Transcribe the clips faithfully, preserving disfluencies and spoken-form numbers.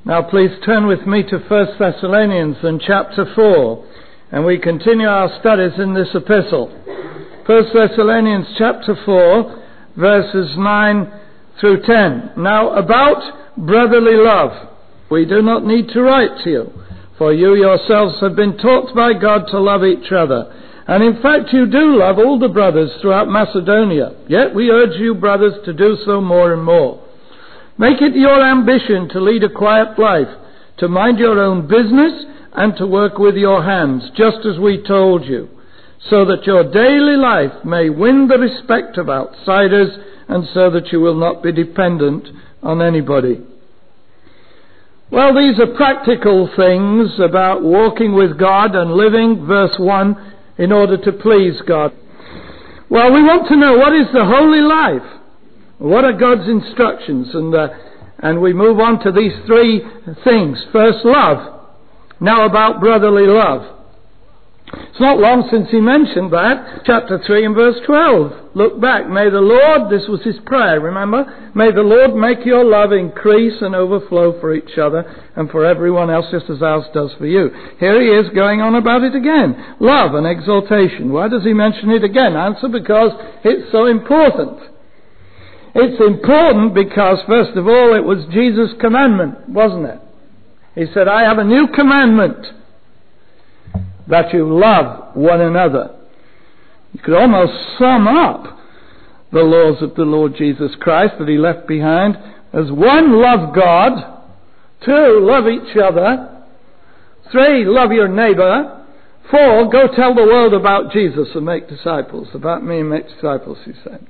Now please turn with me to First Thessalonians and chapter four, and we continue our studies in this epistle. First Thessalonians chapter four, verses nine through ten. Now about brotherly love, we do not need to write to you, for you yourselves have been taught by God to love each other. And in fact you do love all the brothers throughout Macedonia. Yet we urge you, brothers, to do so more and more. Make it your ambition to lead a quiet life, to mind your own business, and to work with your hands, just as we told you, so that your daily life may win the respect of outsiders, and so that you will not be dependent on anybody. Well, these are practical things about walking with God and living, verse one, in order to please God. Well, we want to know, what is the holy life? What are God's instructions? And uh, and we move on to these three things. First, love. Now about brotherly love. It's not long since he mentioned that. Chapter three and verse twelve. Look back. May the Lord, this was his prayer, remember? May the Lord make your love increase and overflow for each other and for everyone else, just as ours does for you. Here he is going on about it again. Love and exaltation. Why does he mention it again? Answer, because it's so important. It's important because, first of all, it was Jesus' commandment, wasn't it? He said, I have a new commandment, that you love one another. You could almost sum up the laws of the Lord Jesus Christ that he left behind as one, love God; two, love each other; three, love your neighbor; four, go tell the world about Jesus and make disciples. About me and make disciples, he said.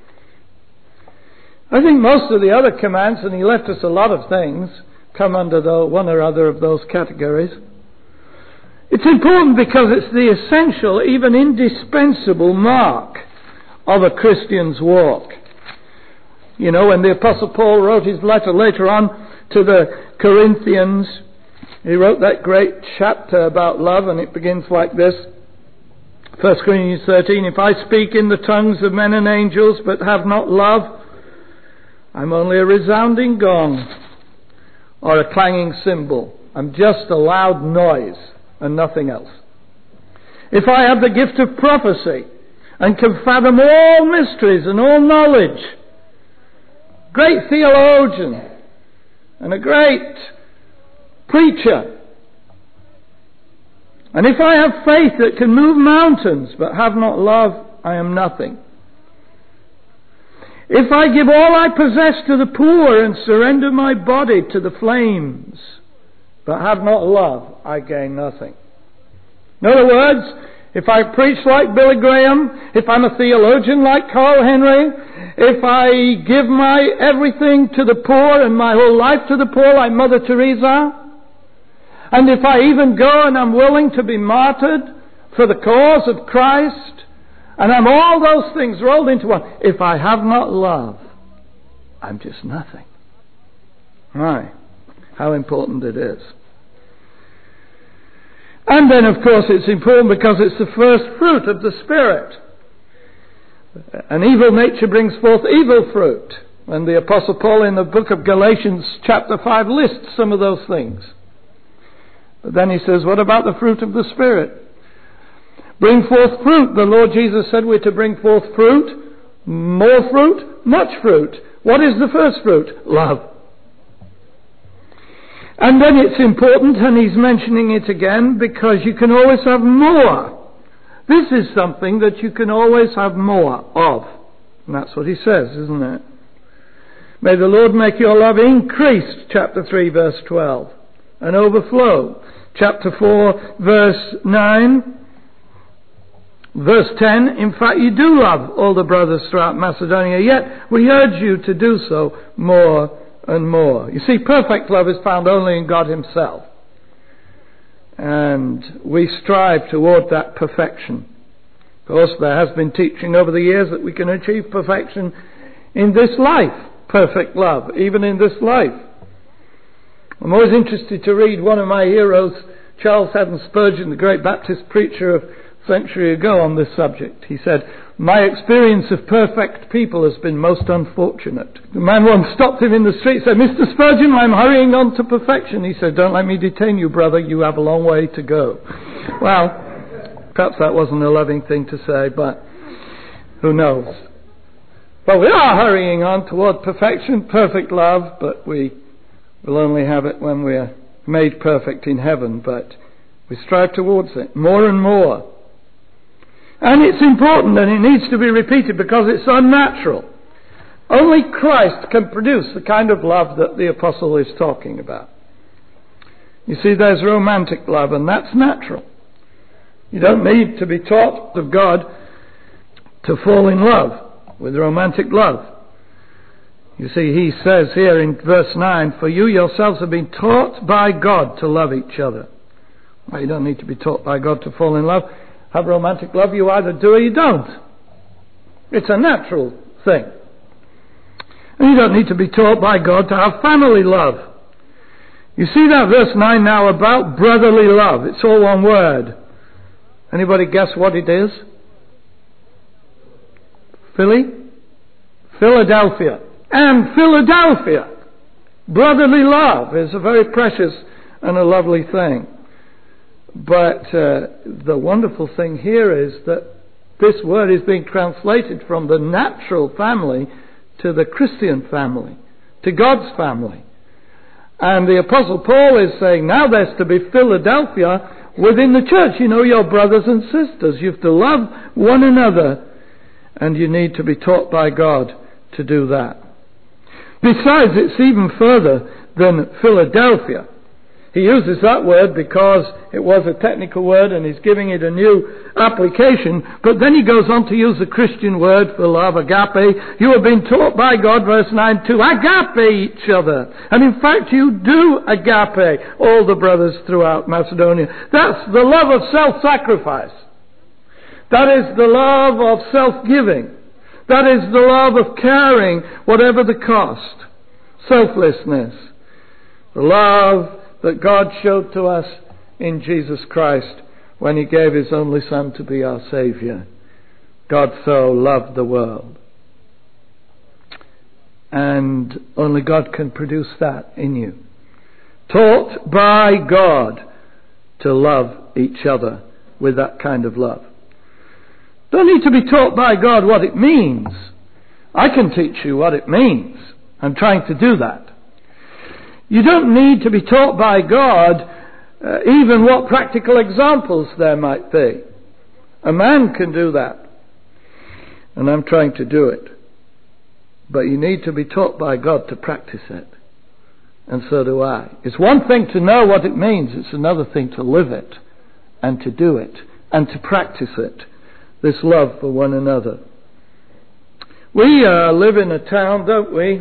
I think most of the other commands, and he left us a lot of things, come under the one or other of those categories. It's important because it's the essential, even indispensable mark of a Christian's walk. You know, when the Apostle Paul wrote his letter later on to the Corinthians, he wrote that great chapter about love, and it begins like this. First Corinthians thirteen, if I speak in the tongues of men and angels but have not love, I'm only a resounding gong or a clanging cymbal. I'm just a loud noise and nothing else. If I have the gift of prophecy and can fathom all mysteries and all knowledge, great theologian and a great preacher, and if I have faith that can move mountains but have not love, I am nothing. If I give all I possess to the poor and surrender my body to the flames, but have not love, I gain nothing. In other words, if I preach like Billy Graham, if I'm a theologian like Carl Henry, if I give my everything to the poor and my whole life to the poor like Mother Teresa, and if I even go and I'm willing to be martyred for the cause of Christ, and I'm all those things rolled into one, if I have not love, I'm just nothing. Right. How important it is. And then, of course, it's important because it's the first fruit of the Spirit. An evil nature brings forth evil fruit. And the Apostle Paul in the book of Galatians chapter five lists some of those things. But then he says, what about the fruit of the Spirit? Bring forth fruit. The Lord Jesus said we're to bring forth fruit, more fruit, much fruit. What is the first fruit? Love. And then it's important, and he's mentioning it again, because you can always have more. This is something that you can always have more of. And that's what he says, isn't it? May the Lord make your love increase, chapter three, verse twelve, and overflow. Chapter four, verse nine. Verse ten, in fact, you do love all the brothers throughout Macedonia, yet we urge you to do so more and more. You see, perfect love is found only in God himself. And we strive toward that perfection. Of course, there has been teaching over the years that we can achieve perfection in this life. Perfect love, even in this life. I'm always interested to read one of my heroes, Charles Haddon Spurgeon, the great Baptist preacher of a century ago, on this subject. He said, my experience of perfect people has been most unfortunate. The man once stopped him in the street and said, Mister Spurgeon, I'm hurrying on to perfection. He said, don't let me detain you, brother. You have a long way to go. Well, perhaps that wasn't a loving thing to say, but who knows? But we are hurrying on toward perfection, perfect love, but we will only have it when we are made perfect in heaven. But we strive towards it more and more. And it's important and it needs to be repeated because it's unnatural. Only Christ can produce the kind of love that the apostle is talking about. You see, there's romantic love, and that's natural. You don't need to be taught of God to fall in love with romantic love. You see, he says here in verse nine, for you yourselves have been taught by God to love each other. Well, you don't need to be taught by God to fall in love. Have romantic love, you either do or you don't. It's a natural thing. And you don't need to be taught by God to have family love. You see that verse nine now about brotherly love. It's all one word. Anybody guess what it is? Philly? Philadelphia. And Philadelphia. Brotherly love is a very precious and a lovely thing. But uh, the wonderful thing here is that this word is being translated from the natural family to the Christian family, to God's family. And the Apostle Paul is saying, now there's to be Philadelphia within the church. You know, your brothers and sisters. You have to love one another. And you need to be taught by God to do that. Besides, it's even further than Philadelphia. He uses that word because it was a technical word and he's giving it a new application. But then he goes on to use the Christian word for love, agape. You have been taught by God, verse nine, to agape each other. And in fact, you do agape all the brothers throughout Macedonia. That's the love of self-sacrifice. That is the love of self-giving. That is the love of caring, whatever the cost. Selflessness. The love that God showed to us in Jesus Christ when he gave his only Son to be our Saviour. God so loved the world. And only God can produce that in you. Taught by God to love each other with that kind of love. Don't need to be taught by God what it means. I can teach you what it means. I'm trying to do that. You don't need to be taught by God uh, even what practical examples there might be. A man can do that. And I'm trying to do it. But you need to be taught by God to practice it. And so do I. It's one thing to know what it means. It's another thing to live it. And to do it. And to practice it. This love for one another. We uh, live in a town, don't we,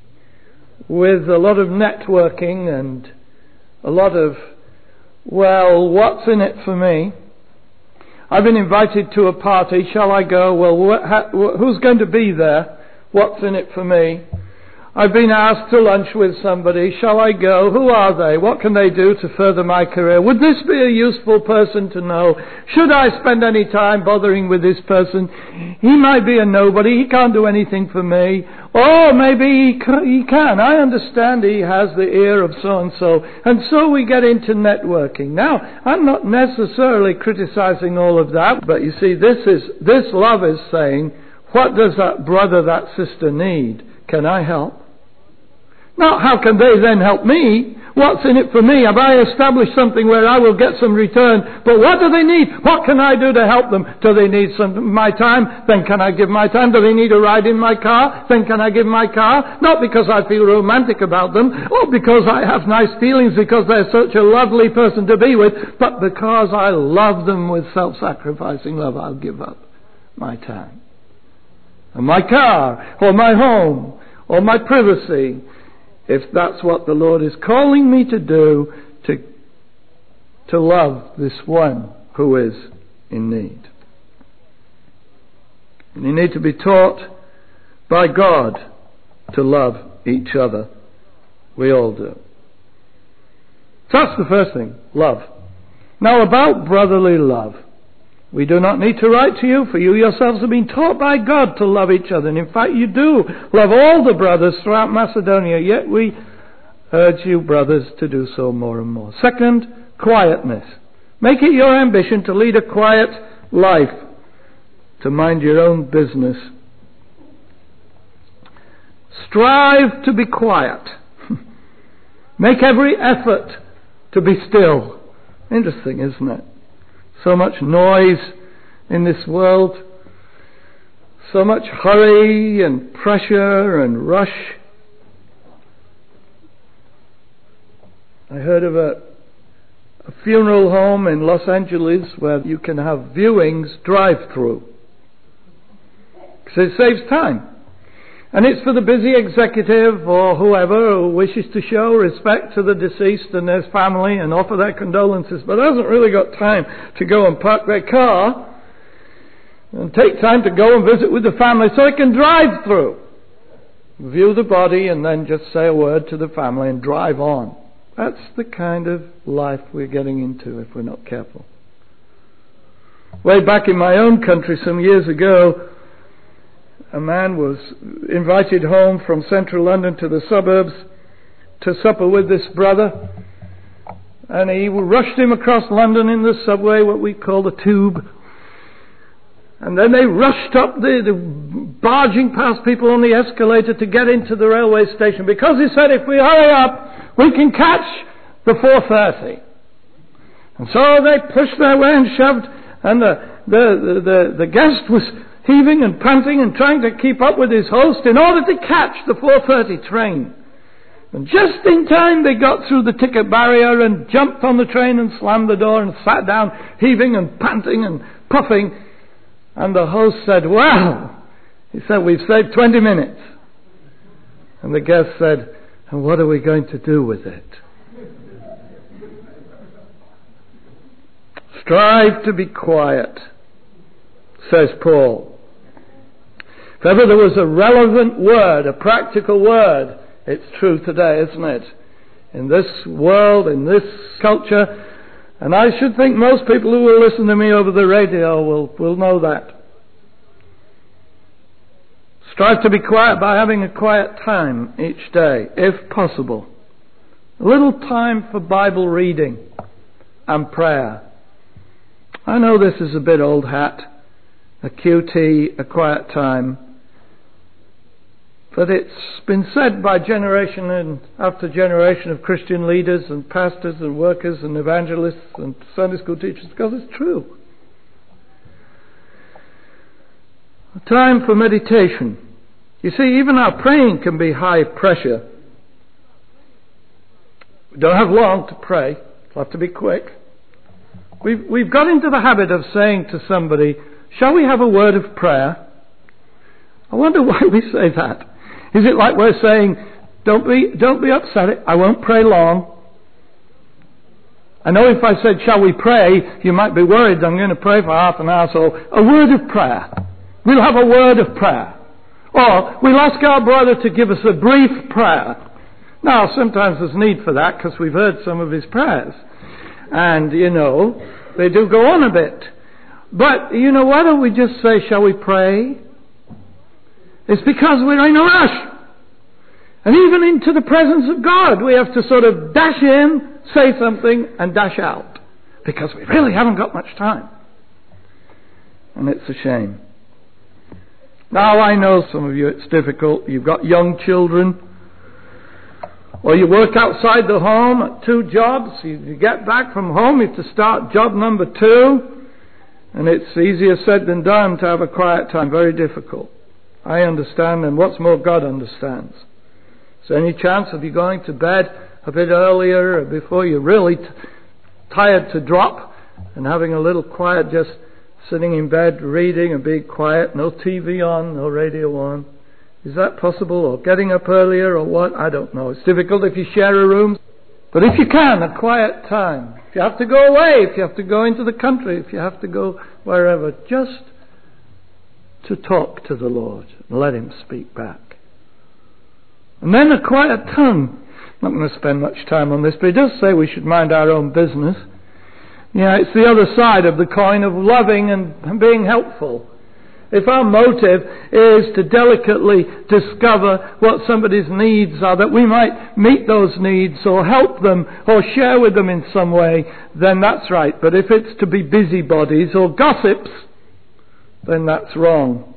with a lot of networking and a lot of, well, what's in it for me? I've been invited to a party. Shall I go? Well, wh- ha- who's going to be there? What's in it for me? I've been asked to lunch with somebody. Shall I go? Who are they? What can they do to further my career? Would this be a useful person to know? Should I spend any time bothering with this person? He might be a nobody. He can't do anything for me. Or maybe he, c- he can. I understand he has the ear of so-and-so. And so we get into networking. Now, I'm not necessarily criticizing all of that. But you see, this is this love is saying, what does that brother, that sister need? Can I help? Not how can they then help me? What's in it for me? Have I established something where I will get some return? But what do they need? What can I do to help them? Do they need some my time? Then can I give my time? Do they need a ride in my car? Then can I give my car? Not because I feel romantic about them, or because I have nice feelings because they're such a lovely person to be with, but because I love them with self-sacrificing love, I'll give up my time. And my car, or my home, or my privacy, if that's what the Lord is calling me to do, to, to love this one who is in need. And you need to be taught by God to love each other. We all do. So that's the first thing, love. Now about brotherly love. We do not need to write to you, for you yourselves have been taught by God to love each other. And in fact, you do love all the brothers throughout Macedonia. Yet we urge you, brothers, to do so more and more. Second, quietness. Make it your ambition to lead a quiet life, to mind your own business. Strive to be quiet. Make every effort to be still. Interesting, isn't it? So much noise in this world, so much hurry and pressure and rush. I heard of a, a funeral home in Los Angeles where you can have viewings drive-through, because it saves time. And it's for the busy executive or whoever who wishes to show respect to the deceased and his family and offer their condolences, but hasn't really got time to go and park their car and take time to go and visit with the family, so he can drive through, view the body, and then just say a word to the family and drive on. That's the kind of life we're getting into if we're not careful. Way back in my own country some years ago, a man was invited home from central London to the suburbs to supper with this brother, and he rushed him across London in the subway, what we call the tube, and then they rushed up the, the barging past people on the escalator to get into the railway station, because he said, if we hurry up we can catch the four thirty. And so they pushed their way and shoved, and the the the, the, the guest was heaving and panting and trying to keep up with his host in order to catch the four thirty train. And just in time they got through the ticket barrier and jumped on the train and slammed the door and sat down, heaving and panting and puffing. And the host said, well, he said, we've saved twenty minutes. And the guest said, and what are we going to do with it? Strive to be quiet, says Paul. If ever there was a relevant word, a practical word, it's true today, isn't it? In this world, in this culture, and I should think most people who will listen to me over the radio will, will know that. Strive to be quiet by having a quiet time each day, if possible. A little time for Bible reading and prayer. I know this is a bit old hat, a Q T, a quiet time. But it's been said by generation and after generation of Christian leaders and pastors and workers and evangelists and Sunday school teachers, because it's true. A time for meditation. You see, even our praying can be high pressure. We don't have long to pray. We'll have to be quick. We've, we've got into the habit of saying to somebody, shall we have a word of prayer? I wonder why we say that. Is it like we're saying, don't be, don't be upset, I won't pray long. I know if I said, shall we pray, you might be worried I'm going to pray for half an hour, so a word of prayer. We'll have a word of prayer. Or we'll ask our brother to give us a brief prayer. Now, sometimes there's need for that because we've heard some of his prayers. And, you know, they do go on a bit. But, you know, why don't we just say, shall we pray? It's because we're in a rush. And even into the presence of God, we have to sort of dash in, say something, and dash out. Because we really haven't got much time. And it's a shame. Now, I know some of you it's difficult. You've got young children. Or you work outside the home at two jobs. You, you get back from home, you have to start job number two. And it's easier said than done to have a quiet time. Very difficult. I understand, and what's more, God understands. Is there any chance of you going to bed a bit earlier or before you're really t- tired to drop and having a little quiet, just sitting in bed reading and being quiet, no T V on, no radio on? Is that possible? Or getting up earlier or what? I don't know. It's difficult if you share a room. But if you can, a quiet time. If you have to go away, if you have to go into the country, if you have to go wherever, just to talk to the Lord and let Him speak back. And then a quiet tongue. I'm not going to spend much time on this, but it does say we should mind our own business. Yeah, it's the other side of the coin of loving and being helpful. If our motive is to delicately discover what somebody's needs are, that we might meet those needs or help them or share with them in some way, then that's right. But if it's to be busybodies or gossips, then that's wrong.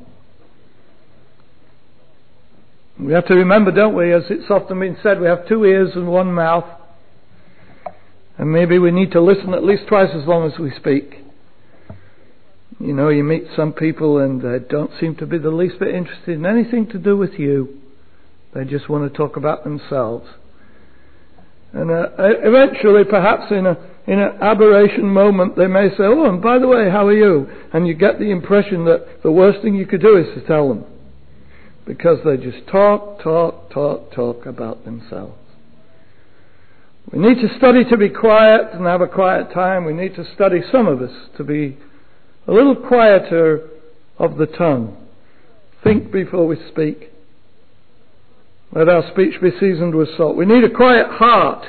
We have to remember, don't we, as it's often been said, we have two ears and one mouth. And maybe we need to listen at least twice as long as we speak. You know, you meet some people and they don't seem to be the least bit interested in anything to do with you. They just want to talk about themselves. And uh, eventually, perhaps in a in an aberration moment, they may say, "Oh, and by the way, how are you?" And you get the impression that the worst thing you could do is to tell them. Because they just talk, talk, talk, talk about themselves. We need to study to be quiet and have a quiet time. We need to study, some of us, to be a little quieter of the tongue. Think before we speak. Let our speech be seasoned with salt. We need a quiet heart.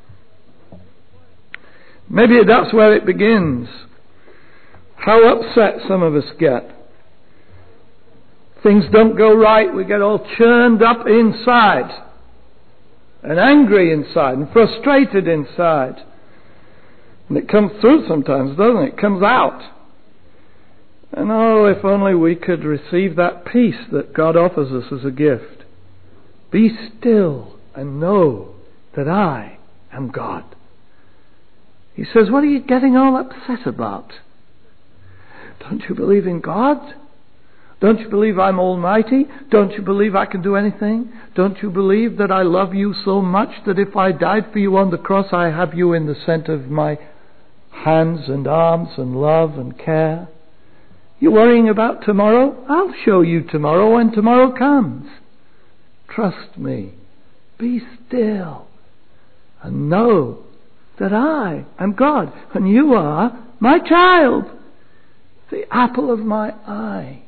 Maybe that's where it begins. How upset some of us get. Things don't go right, we get all churned up inside. And angry inside, and frustrated inside. And it comes through sometimes, doesn't it? It comes out. And oh, if only we could receive that peace that God offers us as a gift. Be still and know that I am God. He says, what are you getting all upset about? Don't you believe in God? Don't you believe I'm almighty? Don't you believe I can do anything? Don't you believe that I love you so much that if I died for you on the cross, I have you in the center of my hands and arms and love and care? You're worrying about tomorrow? I'll show you tomorrow when tomorrow comes. Trust me. Be still and know that I am God and you are my child, the apple of my eye.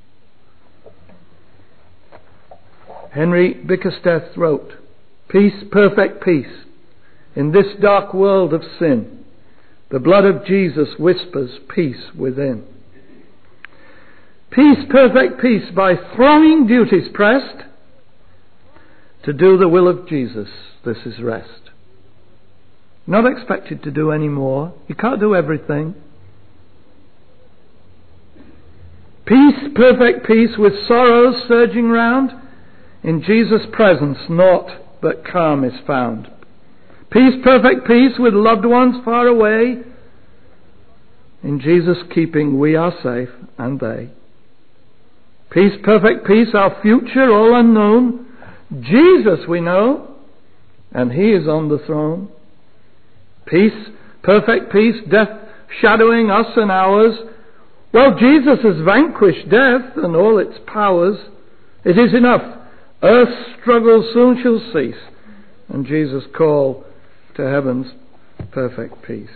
Henry Bickersteth wrote, "Peace, perfect peace, in this dark world of sin. The blood of Jesus whispers peace within. Peace, perfect peace, by thronging duties pressed. To do the will of Jesus, this is rest. Not expected to do any more. You can't do everything. Peace, perfect peace, with sorrows surging round. In Jesus' presence, naught but calm is found. Peace, perfect peace, with loved ones far away. In Jesus' keeping, we are safe, and they. Peace, perfect peace, our future all unknown. Jesus we know, and He is on the throne. Peace, perfect peace, death shadowing us and ours. Well, Jesus has vanquished death and all its powers. It is enough. Earth's struggle soon shall cease, and Jesus' call to heaven's perfect peace.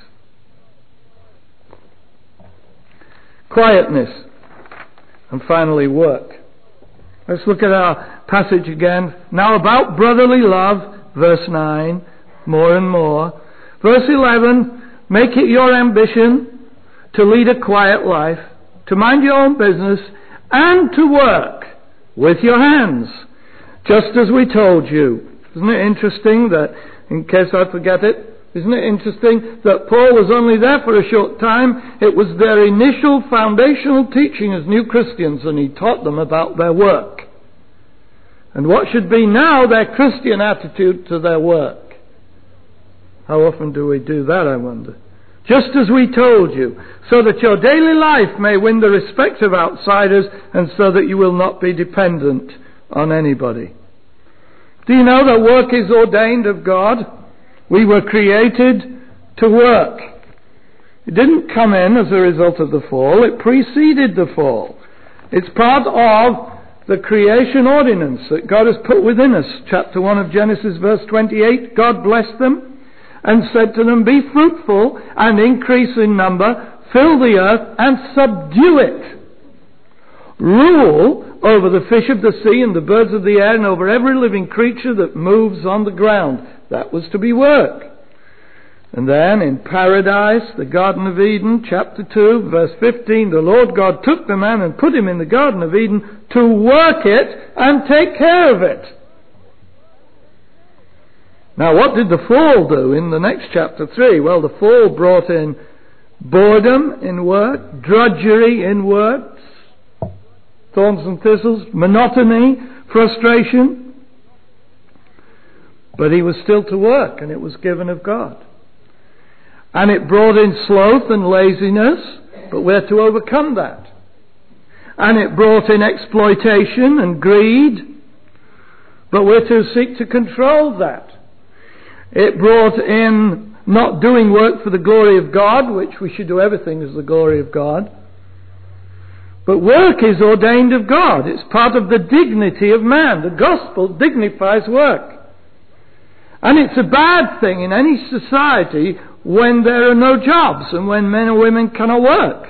Quietness, and finally work. Let's look at our passage again. Now about brotherly love, verse nine, more and more. Verse eleven, make it your ambition to lead a quiet life, to mind your own business, and to work with your hands. Just as we told you. Isn't it interesting that, in case I forget it, isn't it interesting that Paul was only there for a short time? It was their initial foundational teaching as new Christians, and he taught them about their work. And what should be now their Christian attitude to their work? How often do we do that, I wonder? Just as we told you, so that your daily life may win the respect of outsiders, and so that you will not be dependent on anybody. Do you know that work is ordained of God? We were created to work. It didn't come in as a result of the fall. It preceded the fall. It's part of the creation ordinance that God has put within us. Chapter one of Genesis, verse twenty-eight, God blessed them and said to them, be fruitful and increase in number, fill the earth and subdue it. Rule over the fish of the sea and the birds of the air and over every living creature that moves on the ground. That was to be work. And then in paradise, the Garden of Eden, chapter two, verse fifteen, the Lord God took the man and put him in the Garden of Eden to work it and take care of it. Now what did the fall do in the next chapter three? Well, the fall brought in boredom in work, drudgery in work, thorns and thistles, monotony, frustration. But he was still to work, and it was given of God. And it brought in sloth and laziness, but we're to overcome that. And it brought in exploitation and greed, but we're to seek to control that. It brought in not doing work for the glory of God, which we should do everything as the glory of God. But work is ordained of God. It's part of the dignity of man. The gospel dignifies work. And it's a bad thing in any society when there are no jobs and when men and women cannot work.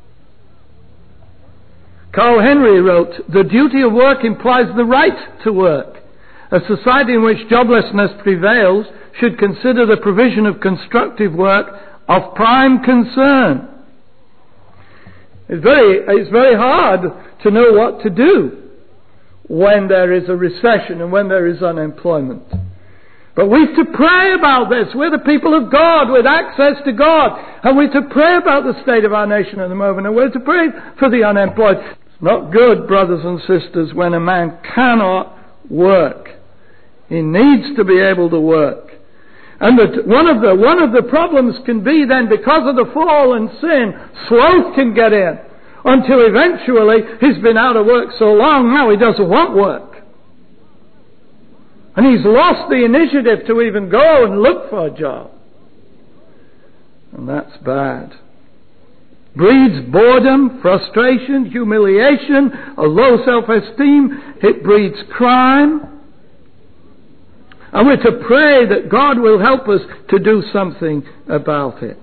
Carl Henry wrote, "The duty of work implies the right to work. A society in which joblessness prevails should consider the provision of constructive work of prime concern." It's very, it's very hard to know what to do when there is a recession and when there is unemployment. But we're to pray about this. We're the people of God with access to God. And we're to pray about the state of our nation at the moment. And we're to pray for the unemployed. It's not good, brothers and sisters, when a man cannot work. He needs to be able to work. And that one of the one of the problems can be then, because of the fall and sin, sloth can get in. Until eventually he's been out of work so long now he doesn't want work. And he's lost the initiative to even go and look for a job. And that's bad. Breeds boredom, frustration, humiliation, a low self-esteem. It breeds crime. And we're to pray that God will help us to do something about it.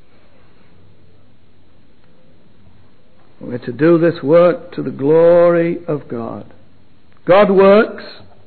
We're to do this work to the glory of God. God works.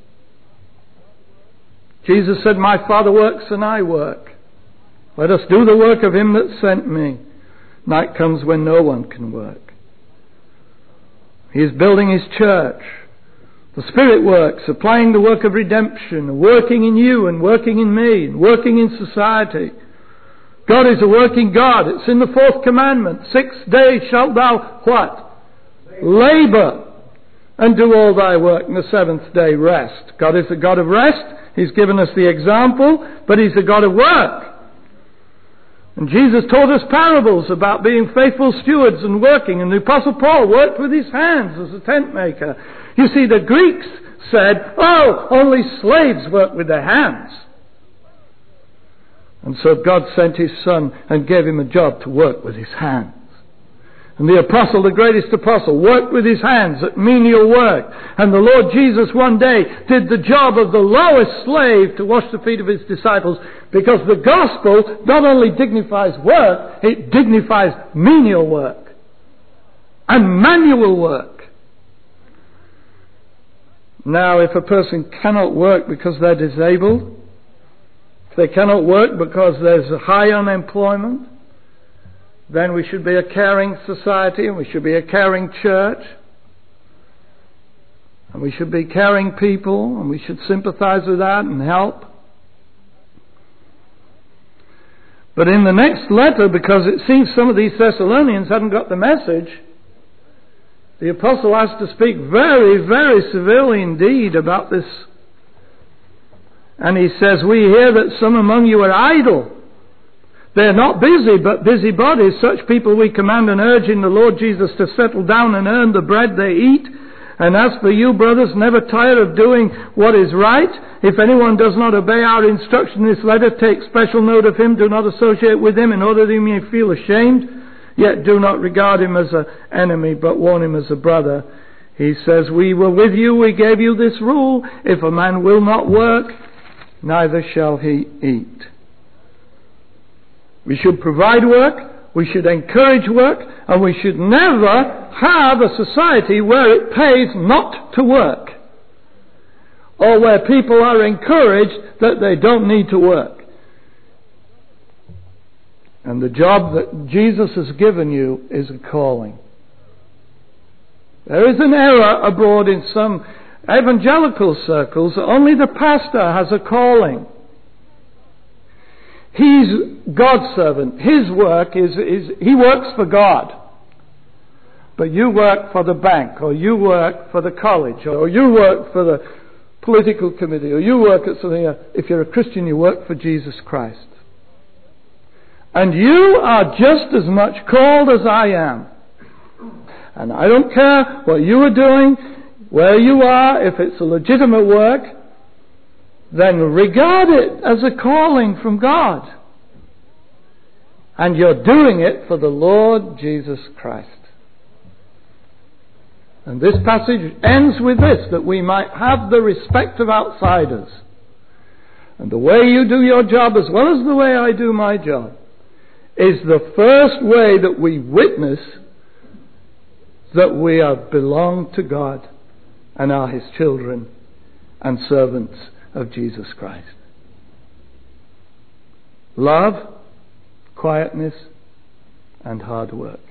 Jesus said, "My Father works and I work. Let us do the work of him that sent me." Night comes when no one can work. He is building his church. The Spirit works, applying the work of redemption, working in you and working in me, and working in society. God is a working God. It's in the fourth commandment. Six days shalt thou what? Labour and do all thy work, and the seventh day rest. God is a God of rest. He's given us the example, but he's a God of work. And Jesus taught us parables about being faithful stewards and working, and the Apostle Paul worked with his hands as a tent maker. You see, the Greeks said, "Oh, only slaves work with their hands." And so God sent his Son and gave him a job to work with his hands. And the apostle, the greatest apostle, worked with his hands at menial work. And the Lord Jesus one day did the job of the lowest slave to wash the feet of his disciples, because the gospel not only dignifies work, it dignifies menial work and manual work. Now, if a person cannot work because they're disabled, if they cannot work because there's a high unemployment, then we should be a caring society, and we should be a caring church, and we should be caring people, and we should sympathize with that and help. But in the next letter, because it seems some of these Thessalonians hadn't got the message, the apostle has to speak very, very severely indeed about this. And he says, "We hear that some among you are idle. They are not busy, but busybodies. Such people we command and urge in the Lord Jesus to settle down and earn the bread they eat. And as for you, brothers, never tire of doing what is right. If anyone does not obey our instruction in this letter, take special note of him. Do not associate with him, in order that you may feel ashamed. Yet do not regard him as an enemy, but warn him as a brother." He says, "We were with you, we gave you this rule. If a man will not work, neither shall he eat." We should provide work, we should encourage work, and we should never have a society where it pays not to work, or where people are encouraged that they don't need to work. And the job that Jesus has given you is a calling. There is an error abroad in some evangelical circles that only the pastor has a calling. He's God's servant. His work is, is he works for God. But you work for the bank, or you work for the college, or you work for the political committee, or you work at something else. If you're a Christian, you work for Jesus Christ. And you are just as much called as I am. And I don't care what you are doing, where you are, if it's a legitimate work, then regard it as a calling from God. And you're doing it for the Lord Jesus Christ. And this passage ends with this, that we might have the respect of outsiders. And the way you do your job, as well as the way I do my job, is the first way that we witness that we are belong to God and are His children and servants of Jesus Christ. Love, quietness, and hard work.